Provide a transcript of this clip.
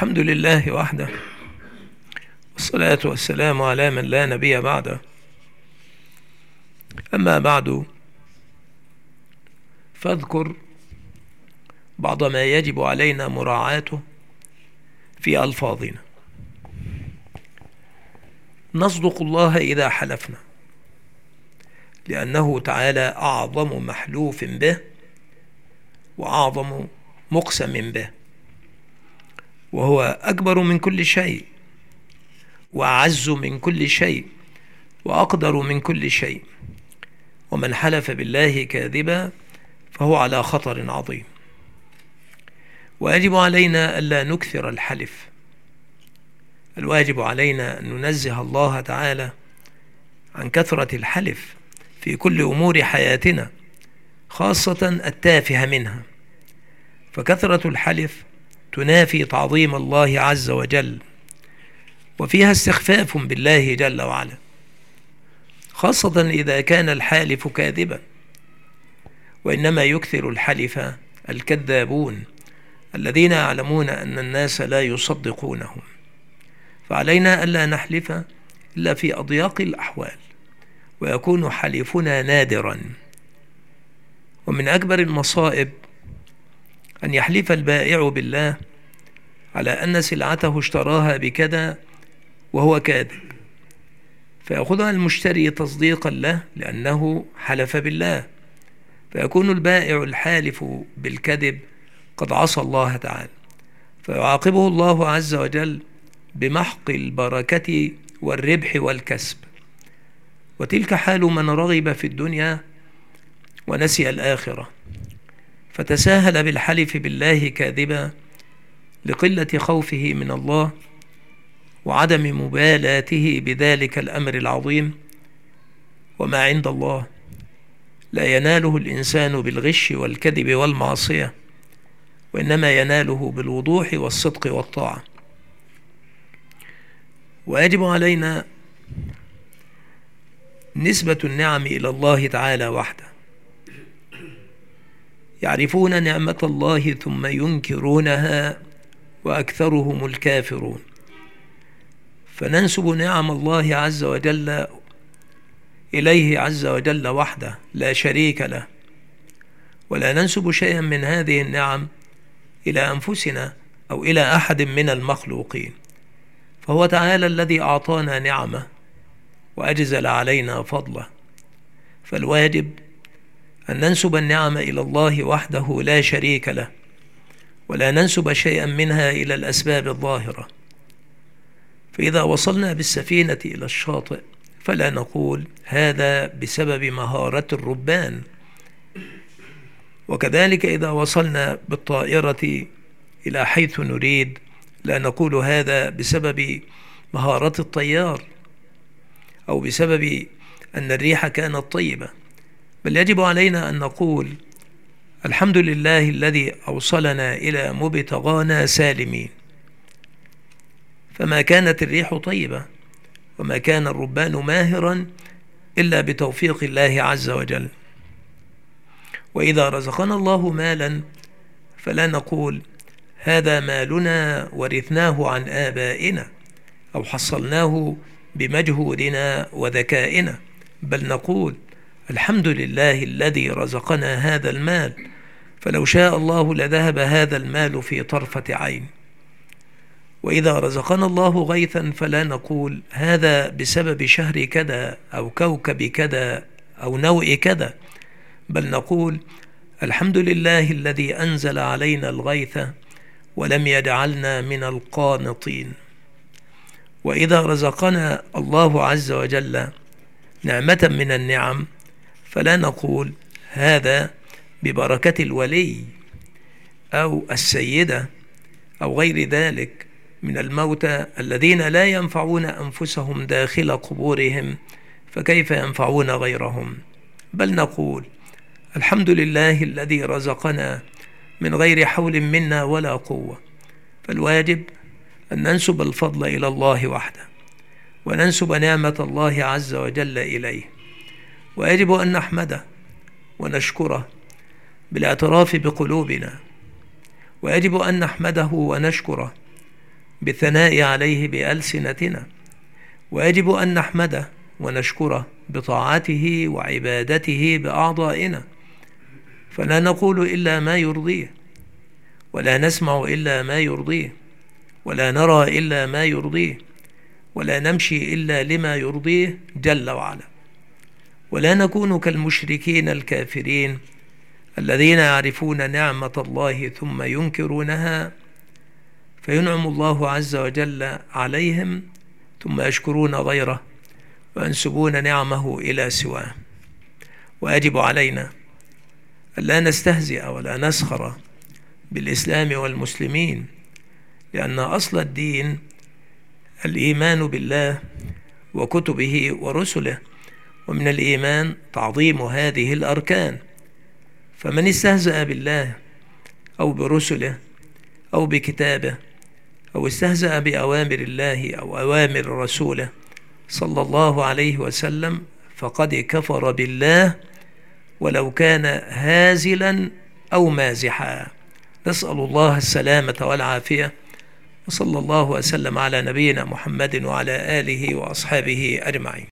الحمد لله وحده، والصلاة والسلام على من لا نبي بعده. أما بعد، فاذكر بعض ما يجب علينا مراعاته في ألفاظنا. نصدق الله إذا حلفنا، لأنه تعالى أعظم محلوف به وأعظم مقسم به، وهو أكبر من كل شيء وأعز من كل شيء وأقدر من كل شيء، ومن حلف بالله كاذبا فهو على خطر عظيم. ويجب علينا ألا نكثر الحلف. الواجب علينا أن ننزه الله تعالى عن كثرة الحلف في كل أمور حياتنا، خاصة التافهة منها، فكثرة الحلف تنافي تعظيم الله عز وجل، وفيها استخفاف بالله جل وعلا، خاصة إذا كان الحالف كاذبا. وإنما يكثر الحلف الكذابون الذين يعلمون أن الناس لا يصدقونهم، فعلينا ألا نحلف إلا في أضيق الأحوال، ويكون حليفنا نادرا. ومن أكبر المصائب أن يحلف البائع بالله على أن سلعته اشتراها بكذا وهو كاذب، فيأخذها المشتري تصديقا له لأنه حلف بالله، فيكون البائع الحالف بالكذب قد عصى الله تعالى، فيعاقبه الله عز وجل بمحق البركة والربح والكسب. وتلك حال من رغب في الدنيا ونسي الآخرة، فتساهل بالحلف بالله كاذبا لقلة خوفه من الله وعدم مبالاته بذلك الأمر العظيم. وما عند الله لا يناله الإنسان بالغش والكذب والمعصية، وإنما يناله بالوضوح والصدق والطاعة. ويجب علينا نسبة النعم إلى الله تعالى وحده. يعرفون نعمة الله ثم ينكرونها وأكثرهم الكافرون، فننسب نعم الله عز وجل إليه عز وجل وحده لا شريك له، ولا ننسب شيئا من هذه النعم إلى أنفسنا أو إلى أحد من المخلوقين، فهو تعالى الذي أعطانا نعمه وأجزل علينا فضله. فالواجب أن ننسب النعم إلى الله وحده لا شريك له، ولا ننسب شيئا منها إلى الأسباب الظاهرة. فإذا وصلنا بالسفينة إلى الشاطئ فلا نقول هذا بسبب مهارة الربان، وكذلك إذا وصلنا بالطائرة إلى حيث نريد لا نقول هذا بسبب مهارة الطيار أو بسبب أن الريح كانت طيبة، بل يجب علينا أن نقول الحمد لله الذي أوصلنا إلى مبتغانا سالمين. فما كانت الريح طيبة وما كان الربان ماهرا إلا بتوفيق الله عز وجل. وإذا رزقنا الله مالا فلا نقول هذا مالنا ورثناه عن آبائنا أو حصلناه بمجهودنا وذكائنا، بل نقول الحمد لله الذي رزقنا هذا المال، فلو شاء الله لذهب هذا المال في طرفة عين. وإذا رزقنا الله غيثا فلا نقول هذا بسبب شهر كذا أو كوكب كذا أو نوء كذا، بل نقول الحمد لله الذي أنزل علينا الغيث ولم يجعلنا من القانطين. وإذا رزقنا الله عز وجل نعمة من النعم فلا نقول هذا ببركة الولي أو السيدة أو غير ذلك من الموتى الذين لا ينفعون أنفسهم داخل قبورهم، فكيف ينفعون غيرهم؟ بل نقول الحمد لله الذي رزقنا من غير حول منا ولا قوة. فالواجب أن ننسب الفضل إلى الله وحده، وننسب نعمة الله عز وجل إليه، ويجب أن نحمده ونشكره بالاعتراف بقلوبنا، ويجب أن نحمده ونشكره بالثناء عليه بألسنتنا، ويجب أن نحمده ونشكره بطاعته وعبادته بأعضائنا، فلا نقول إلا ما يرضيه، ولا نسمع إلا ما يرضيه، ولا نرى إلا ما يرضيه، ولا نمشي إلا لما يرضيه جل وعلا. ولا نكون كالمشركين الكافرين الذين يعرفون نعمة الله ثم ينكرونها، فينعم الله عز وجل عليهم ثم يشكرون غيره وينسبون نعمه إلى سواه. ويجب علينا ألا نستهزئ ولا نسخر بالإسلام والمسلمين، لأن أصل الدين الإيمان بالله وكتبه ورسله، ومن الإيمان تعظيم هذه الأركان. فمن استهزأ بالله أو برسله أو بكتابه أو استهزأ بأوامر الله أو أوامر رسوله صلى الله عليه وسلم فقد كفر بالله ولو كان هازلا أو مازحا. نسأل الله السلامة والعافية، وصلى الله وسلم على نبينا محمد وعلى آله وأصحابه أجمعين.